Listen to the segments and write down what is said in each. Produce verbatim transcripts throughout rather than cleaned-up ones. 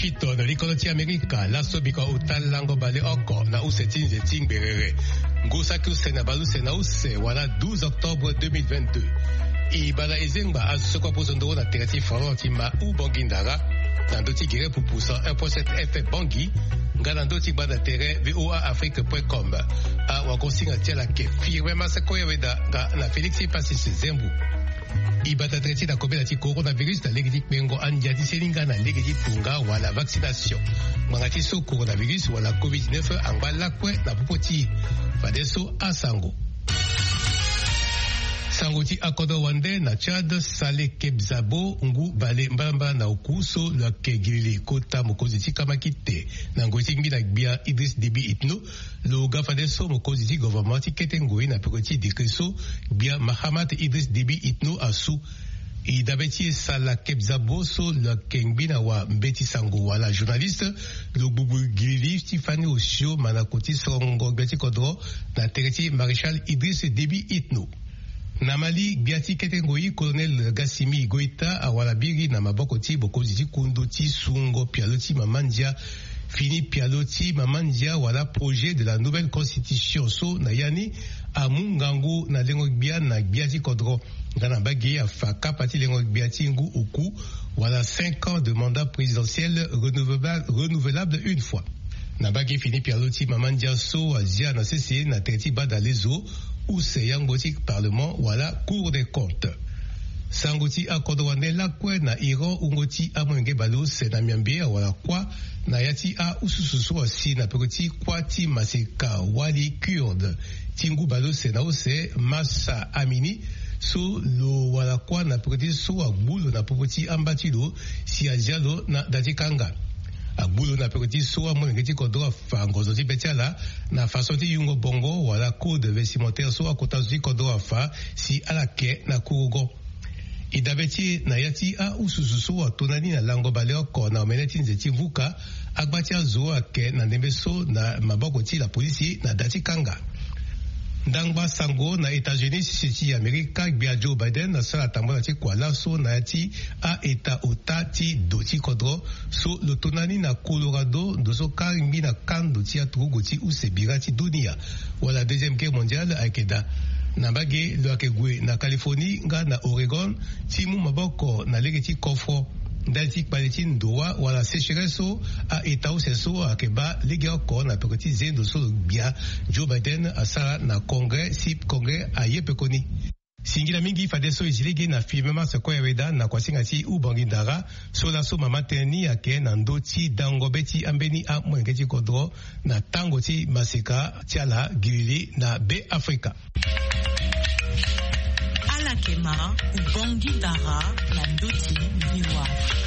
Washington likoloti Amerika laso bika utalango bale oko na usetinze tingberere ngusa kuse na baluse na use wala douze octobre deux mille vingt-deux ibala ezengba asokwa pozondo na terati faloti ma u bongindara na ndoti gire pupusa un point sept F M Bangi ngana ndoti bada tere v o a afrique point com a wakosinga tiala ke firme masakoya weda na Felix Passis Zembu ibata treti na kobe na ti coronavirus na legiti pengo anja ti selinga na legiti punga wala vaccination mangati so coronavirus wala covid dix-neuf angba kwe na popoti fadeso asango Sangoti akodo wande na Chad sale kebzabo ngu bale mbamba na ukuso la kegili kota mokozi ti kamakite na ngoti ngi na gbia Idriss Déby Itno lo gafadeso mokozi ti gouvernement ti ketengoi na pekoti dikriso gbia Mahamat Idriss Déby Itno asu i dabeti sala kebzabo so la kengbina wa mbeti sango wala journaliste lo bubu gili Stéphane Osio manakoti songo gbeti kodro na tereti Maréchal Idriss Déby Itno na Mali biati ketengoi colonel Gassimi Goïta awala biri na maboko ti bokozi ti kundu ti sungo pialoti mamandia fini pialoti mamandia wala projet de la nouvelle constitution so na yani amungangu na lengo bia na biati kodro ngana bagi afaka pati lengo biati ngu uku wala cinq ans de mandat présidentiel renouvelable, renouvelable une fois na bagi fini pialoti mamandia so azia na cc na treti bada lezo ou c'est yangoti parlement wala cour des comptes sangoti akodo wane la kwe na Iran ungoti amwenge balo se na miambia wala kwa na yati a usususu asi na pekoti kwa ti maseka wali kurde tingu balo se na ose Massa Amini so lo wala kwa na pekoti so agbulo na pekoti ambatilo si ajalo na datikanga agbulo na pekoti soa mo ngeti kodro fango zoti betiala na façon ti yungo bongo wala code vestimentaire soa kota zoti kodro fa si alake na kurugo idabeti na yati a usususu wa tonani na lango baleo ko na meneti nzeti vuka agbati azo ake na nembeso na maboko ti la polisi na dati kanga ndangba sango na États-Unis sisi Amerika bia Joe Biden na sala tambona ti kwala so na ti a eta otati doti kodro so lotonani na Colorado doso karimbi na kando ti atrugo ti usebira ti dunia wala deuxième guerre mondiale akeda na bage lo akegwe na Californie nga na Oregon ti mu maboko na lege ti kofo ndati kpaleti ndoa wala sécheresse a eta useso akeba lege oko na pekoti zendo so bia Joe Biden asala na congrès si congrès aye pekoni singila mingi fadeso izilege na firmement se koyaweda na kwasinga ti ubangindara so la so mama teni ake na ndoti dango beti ambeni a mwengeti kodro na tango ti maseka tiala gilili na be Afrika Alakema ubangindara na ndoti biwa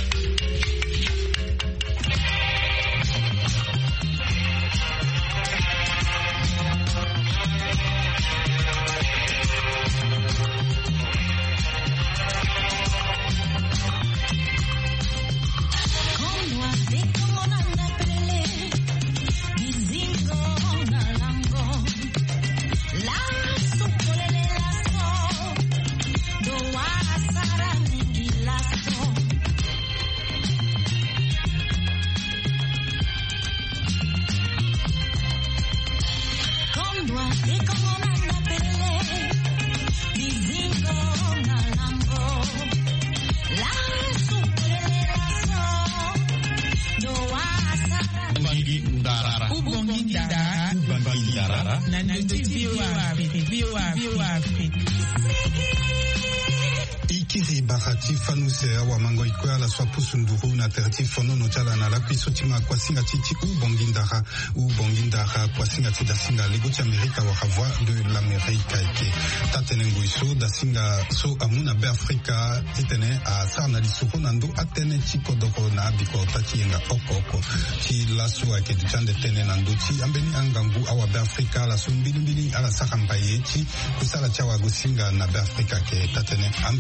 Ikiri Bahati Fanusea wa mango ikwe la swa pusunduru na terti fono no chala na la kwiso tima kwa singa titi u bongindara u bongindara kwa singa tida singa legoti Amerika wa havwa de l'Amerika ike tatenengo iso da singa so amuna be Afrika titene a sarna li suho nando atene chiko doko na biko tati yenga oko oko ti la suwa ke duchande tene nando ti ambeni angangu awa be Afrika la sumbili mbili ala sakambaye ti kusala chawa gusinga na be Afrika ke tatene ambeni na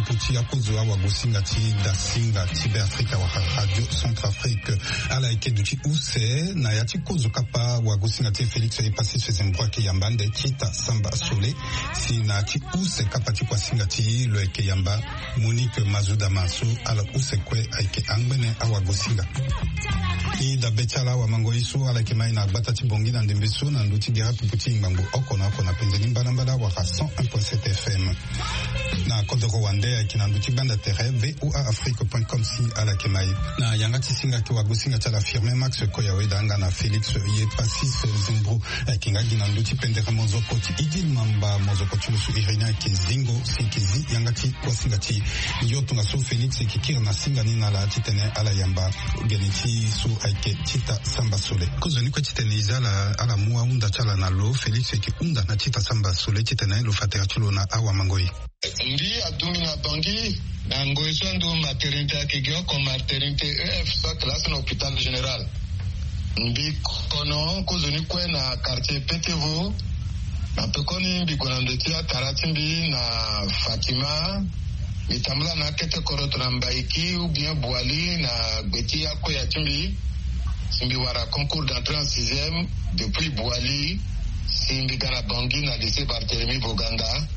puti akozo awa gosinga ti da singa ti be Afrika wa Radio Centrafrique ala eke duti use na yati kozo kapa wa gosinga ti Felix e pasi sezembwa ke yambande kita samba sole si na ti use kapa ti kwa singa ti lo eke yamba Monique Mazuda Masu ala use kwe aike angbene awa gosinga i da betala wa mango isu ala ke mai na gbata ti bongi na ndembe su na nduti gira puputi ngbango okona okona penzeli mbana mbana wa cent un point sept F M na Côte Rwanda ki na nduti banda terre v o a afrique point com si ala ke mai na yanga ti singa ki wa gosinga tala firme Max Koya wedanga na Felix ye pasis zimbro ki ngagi na nduti pendera mozoko ti idil mamba mozoko ti musu irina ki zingo sinkizi yanga ti kwa singa ti yotunga so Felix ki kira na singa ni na la titene ala yamba geneti su aike tita samba sole kozoni ko titene izala ala muwa unda chala na lo Felix ki unda na tita samba sole titene lo fatera chulo na awa mangoi ndi adumi na bangi na ngoi sondo maternité ki gyo ko maternité E F sa classe na hôpital général mbi kono kozoni kwe na quartier Petevo na pekoni mbi kona ndetia karati mbi na Fatima mitambula na kete koroto na mbaiki ou bien Boali na beti ya ko ya timbi simbi wara concours d'entrée en sixième depuis Boali simbi kana bangi na lycée Barthélemy Boganda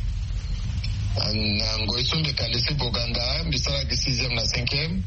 na ngoisombe ka lycée Boganda mbisala ki sixième na cinquième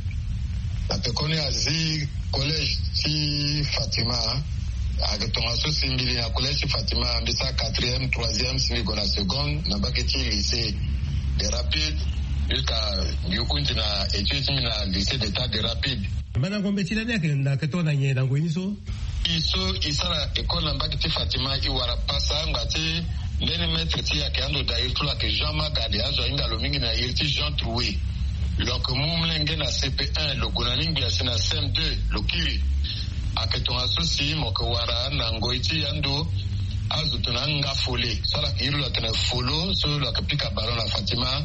na pekoni azi collège ti Fatima agatonga so simbili na collège Fatima mbisa quatrième troisième simbi kona seconde na baketi lycée de rapide jusqu'à yukunti na études na lycée d'état de rapide mana ngombe tilani yake na katona nye na ngwiniso iso isara école na baketi Fatima iwara pasa ngati ndeni maître ti yake ando da irtula ke Jean Magade azo inga lo mingi na irti Jean Troué donc mumlenge na C P un lo gunaningi asina C M deux lo kiri aketonga sosi moko wara na ngoiti ando azo tunanga fole sala ke irula tena folo so lo kapika balon na Fatima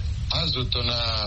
azo tona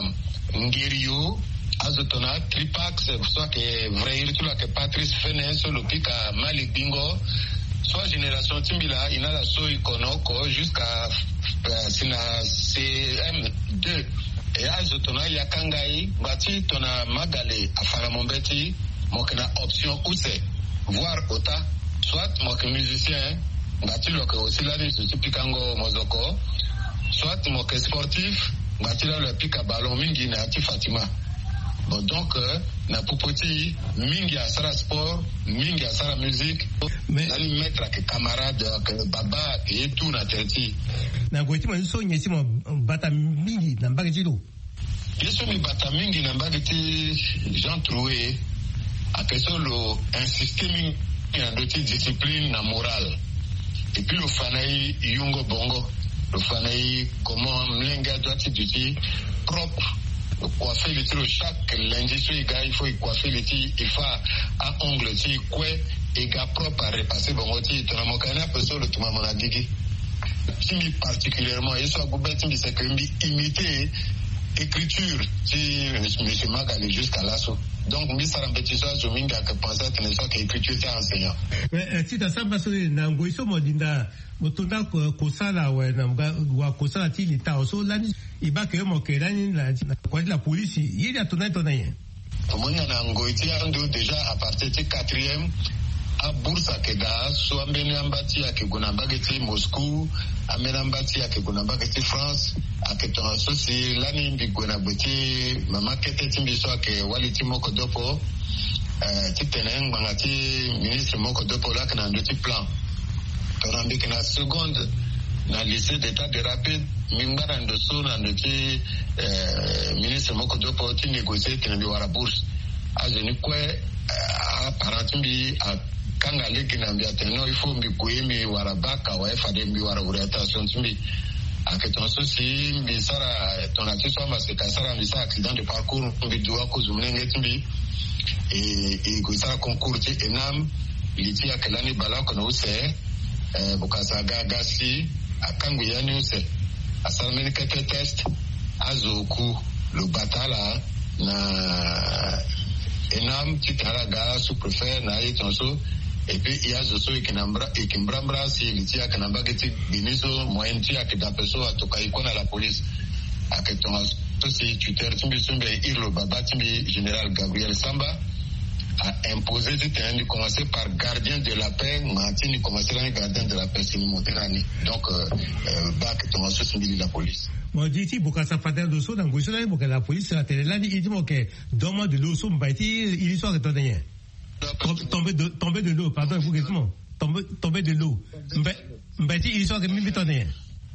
ngirio azo tona tripax soit que vrai irtula ke Patrice Fenes so lo pika Malik Bingo soit génération Timbila inala so ikonoko jusqu'à euh, sina C M deux et azo tona yakangai bati tona Magale afara mombeti mokena option use voir ota soit moke musicien bati loke aussi la ni pikango mozoko soit moke sportif bati la le pika ballon mingi na ti Fatima. Bon, donc, euh, na popoti, mingi a sara sport, mingi a sara musique, mais nani mettre ke camarade ke baba et tout na terti. Na goiti ma so nyesi mo bata mingi na mbageti do. Yeso mi bata mingi na mbageti Jean Troué a que solo insister mingi na doti discipline na morale. Et puis le fanai yungo bongo, le fanai comment mlenga doit être propre. Coiffer le tir chaque lundi sur les gars il faut coiffer le tir il faut un ongle tir quoi et gars propre à repasser bon tir ton amokana peut sur le tout maman a dit qui particulièrement il soit goubet qui c'est que imiter écriture si monsieur Magale jusqu'à l'assaut donc mi sara mbetiso zo minga que penser que ne soit que écriture c'est enseignant mais si ta samba so na ngoiso modinda motonda ko sala wa na wa ko sala ti lita so lani ibake mo kerani na kwa la police yeli atona tona yen omona na ngoiti ando déjà à partir de quatrième a bursa keda so ambeni ambati ya kiguna bageti Moscou amena ambati ya kiguna bageti France aketonga so si lani mbiguna beti mama kete timbi so ke waliti moko dopo eh titeneng bangati ministre moko dopo la kana ndoti plan torambiki na seconde na lycée d'état de rapide mingara ndoso na ndoti eh ministre moko dopo ti négocier tina bi wara bourse azeni kwe a paratimbi a kanga leki na mbia teno ifo mbi kuimi wara baka wa fade mbi wara orientation timbi aketon so si mbi sara ton atiso amba se kasara mbi sa accident de parcours mbi duwa ko zumnenge timbi e e go sara concours ti enam liti akelani bala ko no se eh bukasa gagasi akangu yani use asalmeni kete test azoku lo batala na enam titaraga sous-préfet na itonso et puis il y a zoso ikinambra ikimbrambra si litia kanamba geti biniso moyenti akidapeso atoka ikona la police aketonga aussi tuteur timbi sumbe Irlo Baba timbi général Gabriel Samba a imposé de tenir commencer par gardien de la paix, Martin commencer par gardien de la paix, c'est une montée l'année. Donc, bac ton associé de la police. Moi, je dis, pour ça fait de saut dans le pour que la police la télé là, il dit que dans moi de l'eau, son bâti, il histoire de ton dernier. Tomber de tomber de l'eau, pardon, vous question. Tomber tomber de l'eau. Bâti, il histoire de mille ton dernier.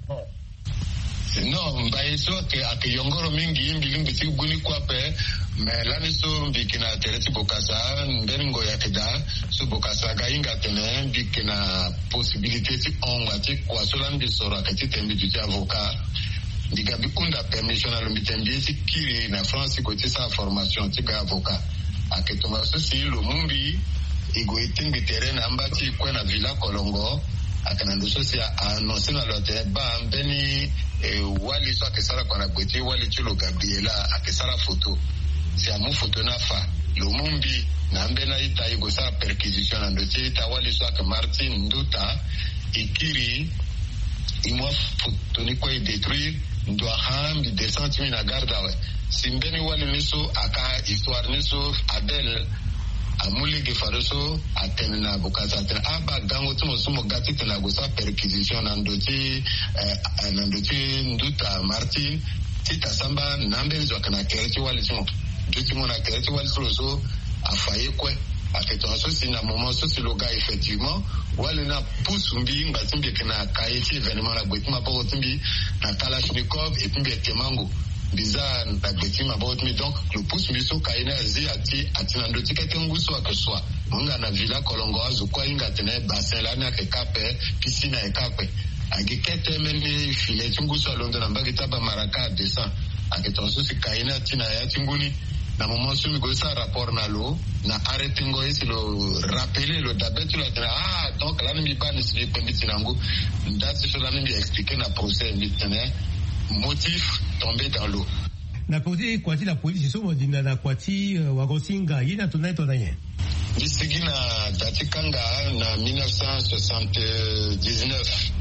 Non, mbayeso ke akiyongoro mingi mbili mbiti guni kwape mais lani so mbikina tereti bokasa ndengo ya keda so bokasa ga inga tene mbikina possibilité ti onga ti kwa sola mbisoro akati tembi du avocat ndiga bikunda permission na lumbitembi ti kiri na France ko ti sa formation ti ga avocat aketoma so si lo mumbi igo itimbi terrain ambati kwa na Villa Kolongo akana ndoso si annoncer na lote ba mbeni e wali so akesara kwa na kweti wali chulo Gabriela akesara photo si amu photo na fa lumumbi na mbena ita igo sa perquisition na ndosi ita wali so ak Martin Nduta ikiri imwa photo ni kwa détruire ndo hambi de centimes na garda we simbeni wali niso aka histoire niso Abel amuli gefaroso atenna bukasa tena aba gango tumo sumo gati tena gosa perquisition na ndoti eh, na ndoti Nduta Martin tita samba nambenzo kana kereti wali tumo ndoti mona kereti wali so afaye kwe afeto so si na moment so si loga effectivement wali na pusumbi ngatimbi kana kaiti événement na gwetima po timbi na Kalashnikov et puis Temango bizarre na gwetima about me donc le pousse miso kaina zi ati ati na ndoti kete nguso akeswa munga na Villa Kolongo azu kwa inga tene bassin la na kekape piscine ekape agikete meni filet nguso alonda na mbagita ba maraka descend aketonso si kaina tina ya tinguni na moment so mi go sa rapport na lo na arrêter ngo isi lo rappeler lo dabetu la tena ah donc là mi ba ni si penditi nangu ndasi so la mi expliquer na procès mi tene motif tombé dans l'eau. Na posé quoi la police so modina na kwati wagosinga yina tunai tonanye. Disigi na datikanga na mille neuf cent soixante-dix-neuf.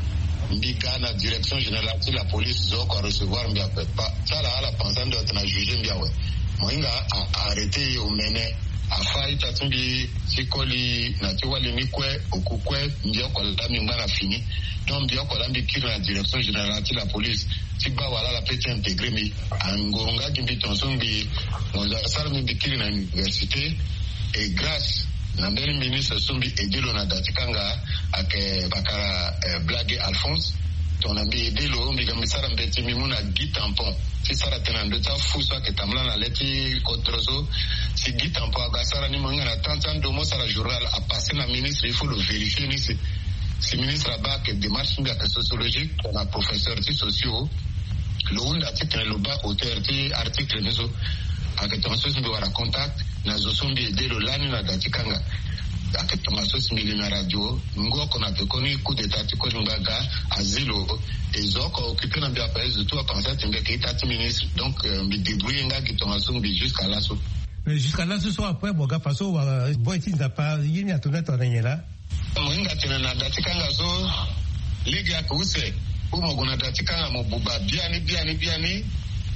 Mbika na direction générale de la police zoko recevoir mbia pas ça là la pensant de na juger mbia we. Moinga a arrêté au mene afa itatumbi sikoli na tiwali mikwe okukwe mbia kwa lami ngana fini. Donc bien qu'on a mis la direction générale de la police si ba wala la peut intégrer mais angonga kimbi tonsombi on a salmi bikiri na université et grâce na mbele ministre sombi edelo na datikanga ake bakara eh, Blague Alphonse ton ami edelo mbiga misara mbeti mimuna Guy Tampon si sara tenando ta fuso ke tamla na leti controso si Guy Tampon agasara ni manga na trente ans de mois à la journal a passé na ministre il faut le vérifier ni c'est si ministre là-bas que démarche sociologique on a professeur de sociaux le monde article le bas auteur de article nezo akatonso simbi wala contact na zosombi edelo lani na datikanga akatonso simbi na radio ngoko na pekoni coup d'état tiko ngaga azilo ezoko occupé na bien pays de tout à penser timbe que état ministre donc me débrouiller nga kitonso simbi jusqu'à là so mais jusqu'à là ce soir après boga faso boy tinda pas yini atoneta onanyela mwinga tena na datikanga so ligi ya kuuse umo kuna datikanga mobuba biani biani biani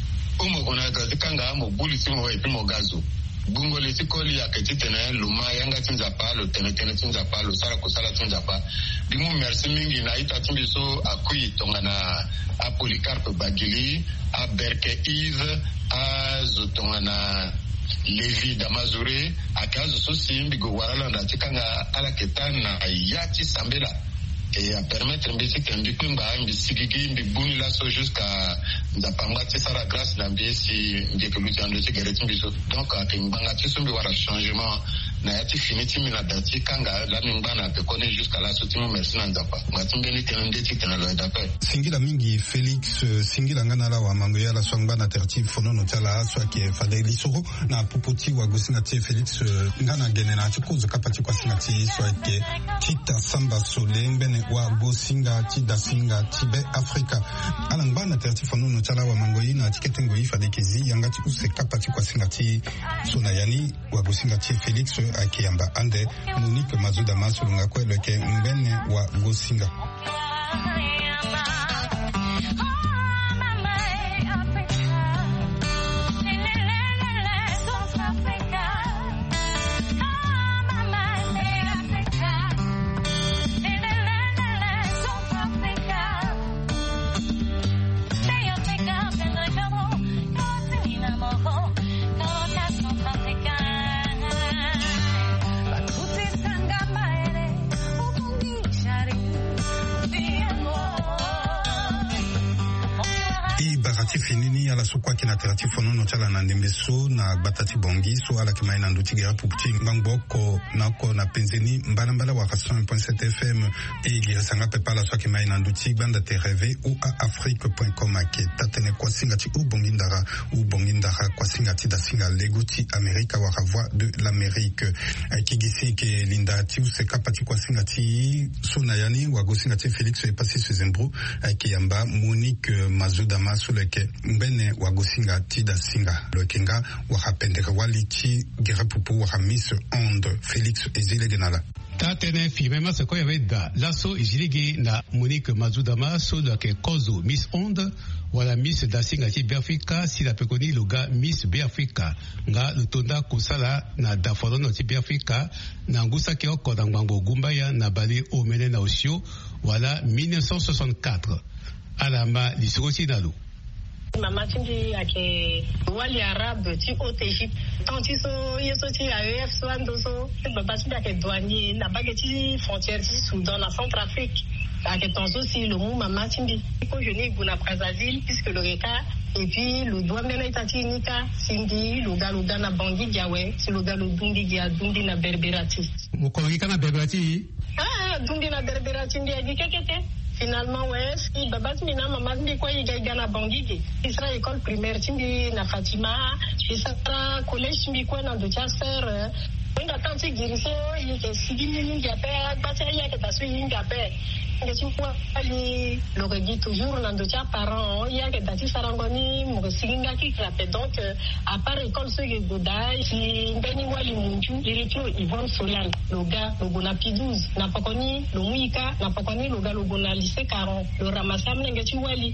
umo kuna datikanga mobuli simo wa ipimo gazo bungo le tikoli ya ketitene luma yanga tinza pa lo tene tene tinza pa lo sara kusala tinza pa bimu merci mingi na ita timbi so akui tonga na a Polycarpe Bagili a Berke Yves a zotonga na Levi Damazure akazo so simbi go warala na tikanga ala ketana yati sambela et à permettre mbisi kendi kumba mbisigigi mbibuni la so jusqu'à ndapanga tsara grâce na mbisi ndike luti ando cigarette mbiso donc akimbanga tsumbi wara changement na yati finiti mina dati kanga la mimbana te connaît jusqu'à la soutien merci na ndapa ngatimbeni kenende tikena lo ndapa singila mingi Félix singila ngana la wa mango ya la swangba na terti fono no tala so ke fadeli soro na popoti wa gosinga tie Félix ngana genena tikozo kapati kwa singati so ke tita samba solembene wa gosinga tida singa tibe Afrika alangba na terti fono no tala wa mango ina tiketengo ifa de kezi yangati use kapati kwa singati so na yani wa gosinga tie Félix akiyamba ande Monique Mazuda masulunga kweleke mbene wa gosinga ala so kwa kina terati fono no chala na ndembeso na batati bongi so ala kima ina nduti gira puputi ngbangbo na ko na penzeni mbala mbala wa cent un point sept F M et gira sanga pepa la so kima ina nduti banda te rêver ou à afrique point com ake tatene kwa singati ou bongindara ou bongindara kwa singati da singa legoti Amerika wa voix de l'Amérique kigisi ke linda tiu se kapati kwa singati so nayani wa go singati Félix e passé ce zembro ki yamba Monique Mazudama so leke mbene wa go singati da singa le kenga wa rapendeka waliti gera pupu wa Miss Onde Félix ezile genala tatene fimema se koya veda laso ijiligi na Monique Mazudama so leke kozo Miss Onde wala Miss Dasinga ti Biafrika si la pekoni loga Miss Biafrika nga lutonda kusala na dafolono ti Biafrika na ngusa ke okoda ngbango gumbaya na bale omene na osio wala mille neuf cent soixante-quatre alama lisoko nalu Mama tindi ake wali arabe ti haute Égypte tanti so yeso ti A E F so ando so baba tindi ake douanier na bageti frontière ti Soudan na Centrafrique ake tonso si le mou mama tindi ko jeni buna Brazzaville puisque le reka et puis le doigt mena itati nika sindi le galo na bangi diawe si le galo dungi dia dungi na berberati mo ko na berberati ah dungi na berberati ndi agi kekete. Finalement, ouais, si baba mina mama ndi kwa yiga na bangigi. Isra école primaire timbi na Fatima, isra collège timbi kwa na docha sœur. Nga tanti giriso yike sigini ninja pe, bata yake tasu ninja pe. Nga chukwa ali loregi toujours na docha parents, yake tati sarangoni mo siginga ki klape. Donc à part école so ye godai, si ndeni wali munju, diritio Yvonne Solal, loga logo na P douze, na pakoni lo muika, na pakoni loga logo na lycée Caron, lo ramasam nga chiwali,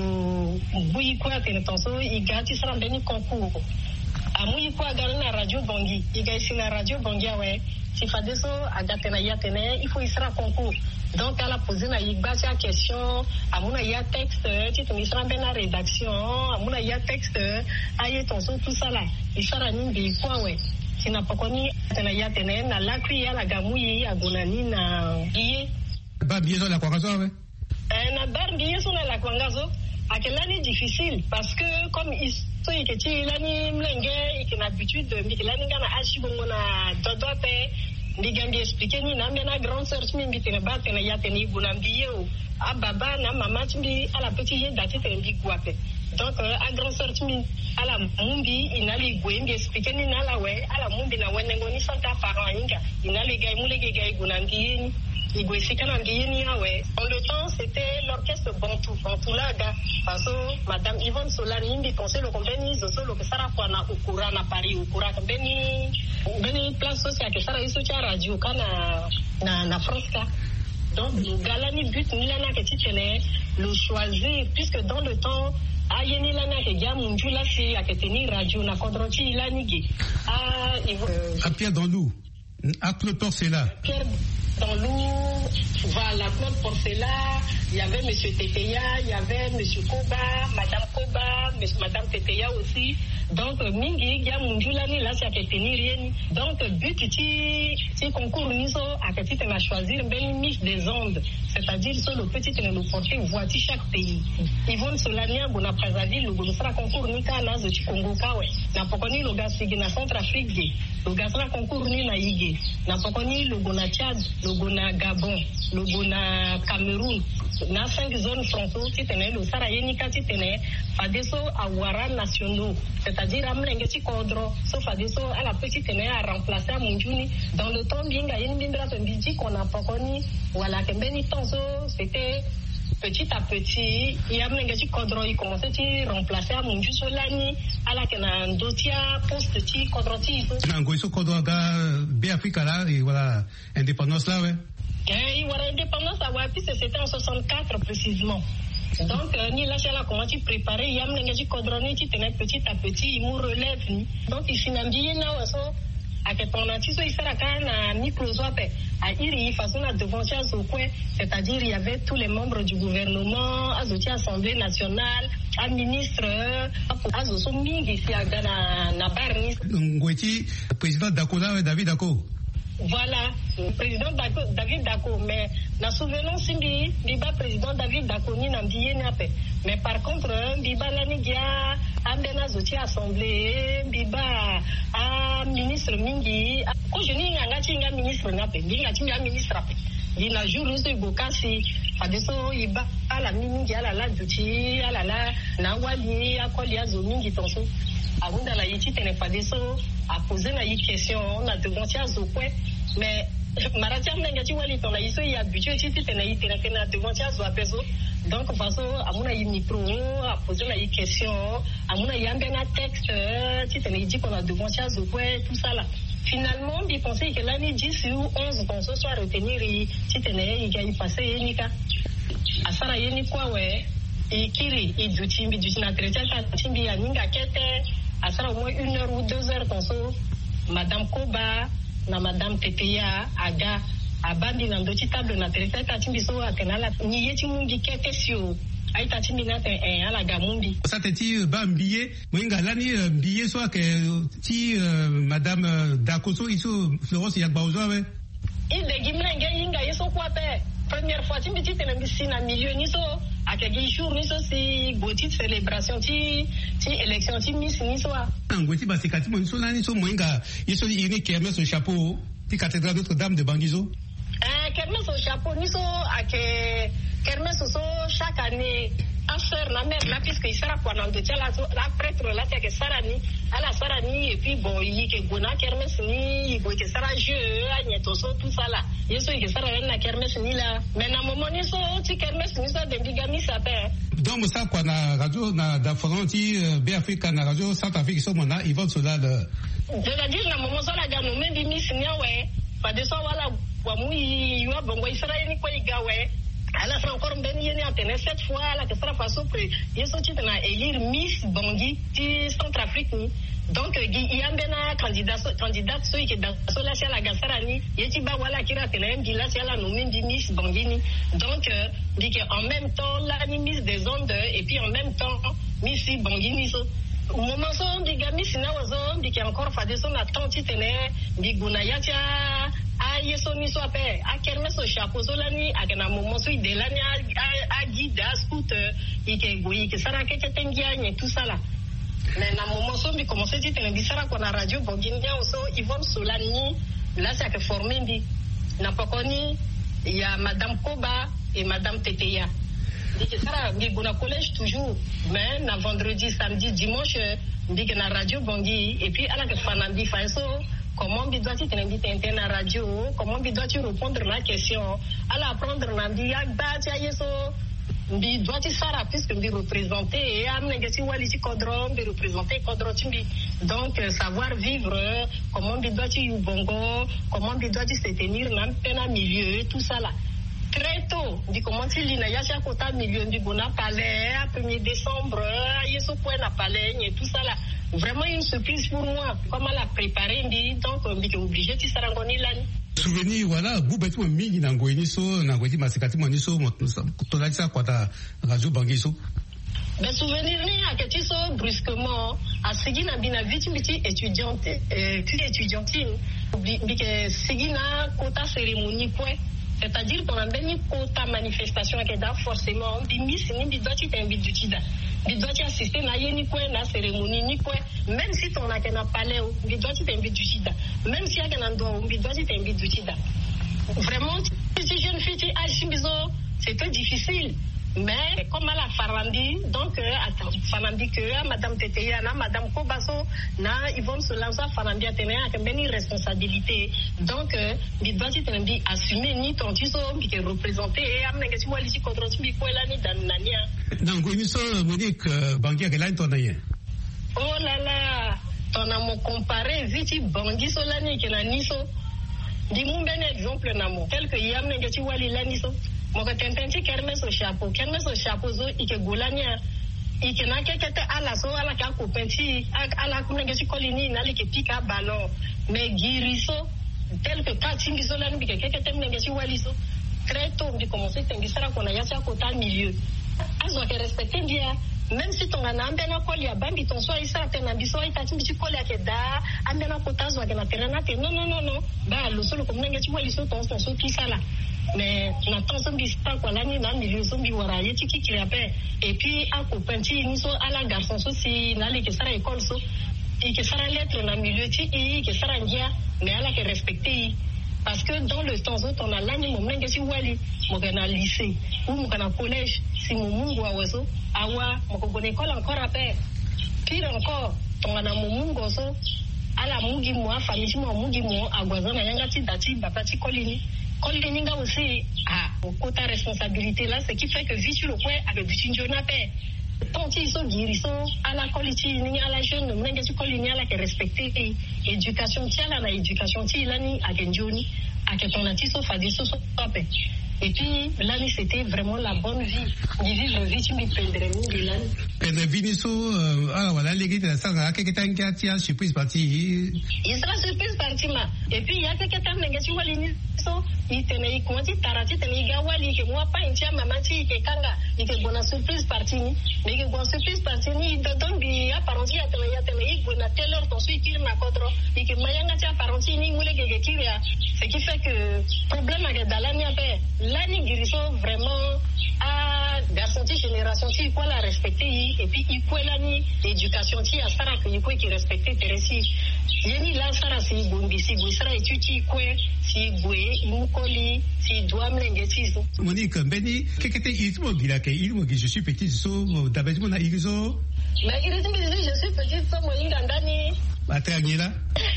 lo buyi kwa tene tonso igati sarambeni concours. Amuyi kwa gana na radio Bongi, iga isi na radio Bongi awe, si fadeso agatena yatene, il faut isra concours. Donc elle a posé na yigba sa question, amuna ya texte, tu te misra ben na rédaction, amuna ya texte, aye tonso tout ça là, isara nimbi kwa we. Sina pokoni tena yatene na lakwi ya la gamuyi agonani na biye. Ba biye so la kwakazo we. Eh na bar biye so la kwangazo. Akelani difficile parce que comme so iketi lani mlenge ikina habitude de mikilani ngana ashibongo na dodope ndigambi expliquer ni na mena grande sœur mi mbitene batena yateni bunambiye o ababa na mama timbi ala petit dati tendi guape donc a grande sœur mi ala mumbi inali gwembi expliquer ni na la we ala mumbi na wenengo ni santa parent inga inali gai mulege gai bunambiye ni Dans le temps, c'était l'orchestre Bantou, Bantoulaga, parce que Madame Yvonne Solani, il pensait le conveni, le que ça na Ukura na Paris, Ukura, Beni, Beni place sociale, que ça a eu soutien radio, na na na France. Donc, le galani but, Milana qui tenait, le choisir, puisque dans le temps, ayeni lana ke ya munju la si a tenir radio na kodroti la nigi. Ah, à Pierre dans l'eau, à Claude Porcela. Pierre dans l'eau, voilà, Claude Porcela, il y avait M. Teteya, il y avait M. Koba, Madame Koba, Madame Teteya aussi. Donc, mingi, ya munju la ni la si a tenir rien. Donc, but ti ti concours niso a petit na choisir ben mix des ondes, c'est-à-dire sur le petit et le porter voici chaque pays. Yvonne Solania bona Brazzaville le sera concours ni kana zo ti Congo kawe. Na pokoni lo gasigi na Centrafrique de. Lo gasra concours ni na Ige. Na pokoni lo gona Tchad, lo gona Gabon, lo gona Cameroun. Na cinq zones frontaux ti tene lo sara yeni ka ti tene fadeso awara nationaux, c'est-à-dire amlenge ti kodro, so fadeso à la petite tene a remplacer Munjuni dans le temps bien ga yeni bimbra pembiji qu'on a pokoni voilà que beni tonso c'était petit à petit, il y a un petit cadre qui commençait à remplacer à mon juste l'année à la canne dotia poste petit cadre qui. Nango iso cadre ga Biafrika là et voilà indépendance là ouais. Et voilà indépendance à Wapi c'était en soixante-quatre précisément. Donc ni là c'est là comment tu préparer, il y a un petit cadre qui tenait petit à petit, il me relève ni. Donc il s'y n'a bien là aussi. À que ton artiste il sera quand à microsope à iri façon à devancer au coin, c'est-à-dire il y avait tous les membres du gouvernement, à l'Assemblée Assemblée nationale, à ministre, à Zosomingi ici à na na Barni. Ngweti président Dakola David Dako. Voilà, le président David Dako, mais la souvenance simbi, biba président David Dako ni nambiye nape. Mais par contre, biba lanigia, ambena zoti assemblée, biba a ministre mingi, ko jeni nga chinga ministre nape, nga chinga ministre nape. Dina jour so ibokasi, fadeso iba ala mingi ala la zoti, ala la na wali akoli azo mingi tonso. Abunda la yiti tene fadeso a poser la question, on a devant tia zokwe, mais maratia mnengati wali ton la iso y habitué titi tene yiti tene tene devant tia zo apeso. Donc façon amuna yi micro a poser la question, amuna yambe na texte, titi tene yiti qu'on a devant tia zokwe tout ça là. Finalement, il pensait que l'année dix ou onze qu'on se soit retenir titi tene y gagne passer nika. Asara yeni kwa we ikiri idutimbi dutina traiter ta timbi ya ninga kete. À ça au moins une heure ou deux heures qu'on so Madame Koba na Madame Teteya aga abandi na ndoti table na traité ta timbiso akenala ni yeti mungi kete sio ai ta timbi na te en ala gamumbi ça te ti ba mbiye mwinga lani mbiye so ke ti Madame Dakoso iso Florence Yagbaozo we ide gimna ngenga yeso kwa pe première fois timbi ti tena bisina milieu ni so akagi jour ni so si goti célébration ti ti élection ti miss ni so ngoti ba sikati mo so nani so mwinga yeso ini kermesse au chapeau ti cathédrale Notre-Dame de Bangizo eh kermesse au chapeau ni so ake kermesse so chaque année à faire la mère là puisque il sera quoi dans de la la prêtre là que sarani à la sarani et puis bon il que gona kermesse ni il que sera jeu agneto so tout ça là yeso que sera na kermesse ni là mais na moment ni so ti kermesse ni so de bigami ça père donc ça quoi na radio na da Fronti B Africa na radio Centrafrique so mona ils vont cela de je veux dire na moment so la gamme même bi miss ni ouais pas de so wala kwa mu yo bongo Israël ni kwa igawe ala fra encore mbeni yeni atene cette fois la que sera façon près yeso ti na élire Miss Bangui ti Centrafrique ni donc il y a un candidat candidat celui qui dans la chez la gasarani yeti ba wala kira tene ngi la chez la nommé di Miss Bangui ni donc dit que en même temps la Miss des ondes et puis en même temps Miss Bangui ni so moment so ndiga Miss na wazo ndi encore fa de son attente tene ndi guna yacha a yeso ni so ape a kermesse au chapeau so lani akena moment so idelani a guide a scooter ike goyi ke sara ke tengia ni tout ça là mais na moment so bi commencer ti tene bi sara ko na radio Bongindia so Yvonne Solani là c'est que formé ndi na pokoni il y a Madame Koba et Madame Teteya dit que ça bi gona collège toujours mais na vendredi samedi dimanche dit que na radio Bongi et puis ala que fanandi fa so comment bi doit tu inviter na radio comment bi doit tu répondre la question ala apprendre na di yakba ti ayeso bi doit tu sara puisque bi représenter et amna ngati wali ci Codron bi représenter Codron timbi donc savoir vivre comment bi doit tu bongo comment bi doit tu se tenir na pena milieu tout ça là très tôt di commencer lina ya cha kota milieu di gona palais à premier décembre yeso point na palais et tout ça là vraiment une surprise pour moi comment la préparer ndi donc on est obligé tu sarangoni là souvenir voilà bubetu mingi na ngoini so na ngoti masikati moni so tolakisa kwa ta radio Bangiso ben souvenir ni akati so brusquement a sigina bina vite biti étudiante euh étudiantine bike sigina kota cérémonie point c'est-à-dire qu'on a béni quota manifestation qui est forcément bimis ni bidoti t'invite du tida bidoti assister na yeni quoi na cérémonie ni quoi même si ton a qu'un palais bidoti t'invite du tida même si y a qu'un endroit bidoti t'invite du tida vraiment si jeune fille à Chimbizo c'est très difficile mais comme à la Farandi donc euh, Farandi que Madame Teteya na Madame Kobaso na Yvonne Solanza Farandi a tenu avec une responsabilité donc il doit être assumer ni ton tiso qui est représenté et amener que tu vois ici contre tu bi quoi là ni dans nania donc une seule Monique Bangui que là ton rien oh là là ton a mon comparé vite Bangui Solani que na niso di mon ben exemple na mo tel que yamne que tu vois là niso mo ka tententi kermesse au chapeau kermesse au chapeau zo ike golania ike na kekete ala so ala ka ko penti ala ko nge ci kolini na like pika ballon mais guiriso tel que ka tingi so lani bike kekete nge ci waliso très tôt di commencer tengi sara ko na ya ko ta milieu azo ke respecter dia même si ton ana ambena koli ya bambi ton so isa tena biso ita timbi koli ya keda ambena kotazo ya na terena te non non non non ba lo solo ko mnenge chwa liso ton ton so kisala mais na ton so bista kwa lani na milieu zombi wara ye tiki kirape et puis a ko penti ni so ala garçon so si na le ke sara école so et que sara lettre na milieu ti et que sara ngia mais ala ke respecter parce que dans le temps où on a l'année mon mnenge si wali mo kana lycée ou mo kana collège si mon mungu awezo awa mo ko gone école encore après pire encore on a mon mungu so ala mungi mo famille mo mungi mo agwazana yanga ti dati bapati kolini kolini nga aussi ah quota responsabilité là ce qui fait que vite le quoi avec du chinjona paix tant ils sont guéris sont à la qualité ni à la jeune mnenge ti kolini ala que respecter éducation ti ala na éducation ti lani agenjoni aketona ti so fadi so so pape. Et puis, l'année, c'était vraiment la bonne vie. Ni vivre vie, tu me prendrais nous de l'année. Pendant Viniso, ah voilà, les gars, ça va, quelqu'un qui a tia surprise partie. Il sera surprise partie, ma. Et puis, il y a quelqu'un qui a dit, il tenait, il commence, il tarati, il y a wali, que moi, pas une tia, maman, qui est kanga, il est bonne surprise partie, mais que bonne surprise partie, il te donne, il y a parenté, il y a télé, il y a télé, il y a telle heure, ton suivi, il y a contre, et que mayanga tia parenté, il y a qui est ce qui fait que, problème avec Dalani, l'année guérison vraiment à garçon de génération qui quoi la respecter et puis il quoi l'année éducation qui à Sarah que il quoi qui respecter Teresie yeni là Sarah si bombi si vous Sarah et tu quoi si boué il colis si doit mlenge si so Monique Beni qu'est-ce que il me dit là que il me dit je suis petite so d'abord mon aizo mais il dit je suis petite so moi ngandani Atangila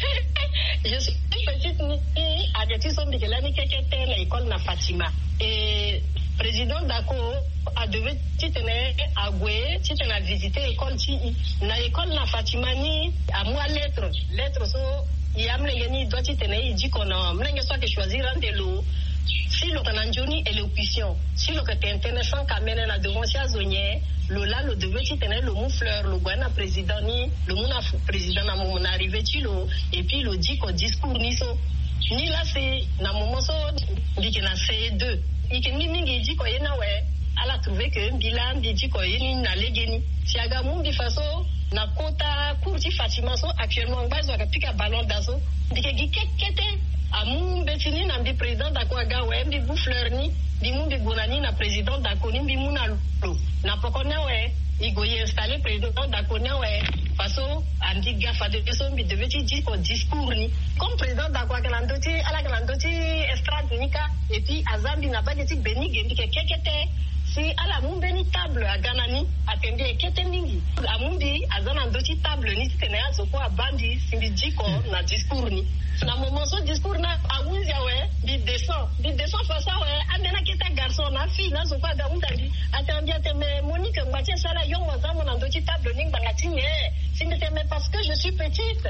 je suis petite ni à des sont de l'année quelqu'un à l'école na Fatima et président Dako a devait tenir à Goué tu tenais à visiter l'école ti na l'école na Fatima ni à moi lettre lettre so il a mlenge ni doit tenir il dit qu'on a mlenge soit que choisir un de l'eau si le cananjoni est l'option si le que t'es intéressant quand même na devant sia zonier le là le devait tenir le mot fleur le guana président ni le mot président na mon arrivé tu lo et puis le dit qu'au discours ni so ni là c'est na moment so dit que na C deux et que ni mingi dit ko yena we ala trouvé que bilan dit ko yeni na legeni si aga mun di façon na kota courti Fatima so actuellement base wa pika ballon d'azo dit que gi kekete amun betini na bi président d'Akwaga we bi bu fleur ni bi mun bi gonani na président d'Akoni bi mun na lo na pokona we igoye installé président d'Akona we façon andi gafa de personne bi devait dire ko discours ni comme président d'Akwaga landoti ala landoti estrade nika et puis azambi na ba dit beni gendi ke kekete si ala mumbeni table a ganani atende kete mingi amundi azana ndoti table ni tene azoko abandi simbi diko na discours ni na moment so discours na awunja we bi descend bi descend face we amena keta garçon na fille na zoko da undandi atende ateme Monique Mbatia sala yo wazamo na ndoti table ni bangatinye simbi teme parce que je suis petite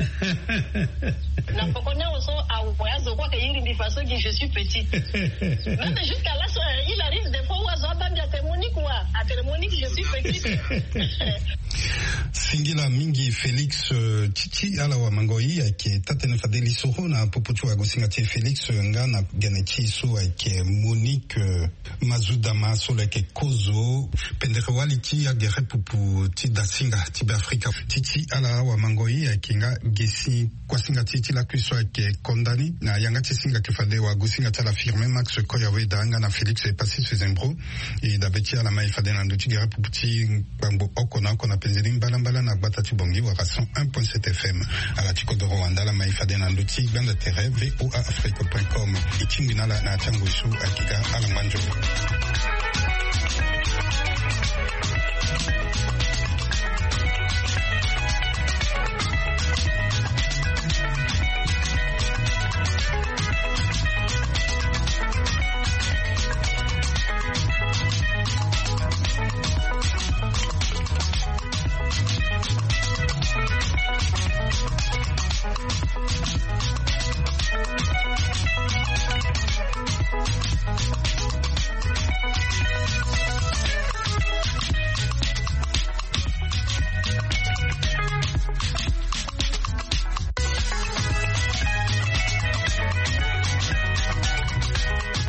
na pokona oso awoya zoko ke yiri bi façon que je suis petite même jusqu'à là il arrive des fois wazo abandi Monique wa à Monique je suis petite Singila mingi Félix uh, Chichi ala wa mangoi ake tatene fadeli soho na popotu wa gosinga tie Félix ngana genechi so ake Monique uh, Mazudama so leke kozo pendere wali ki agere pupu ti dasinga ti Afrika Chichi ala wa mangoi ake nga gesi kwa singa ti la kuso ake kondani na yanga ti singa ke fade wa gosinga ta la firme Max Koyawe danga na Félix e passé ce zembro et d'abeti ala mai fade na nduti gere pupu ti bambo okona kona penzeli mbala na batati bongi wa cent un point sept F M à la Tico de Rwanda la maïfade na l'outil bande terre v o a afrique point com et tingina la na tango isu akika ala manjo.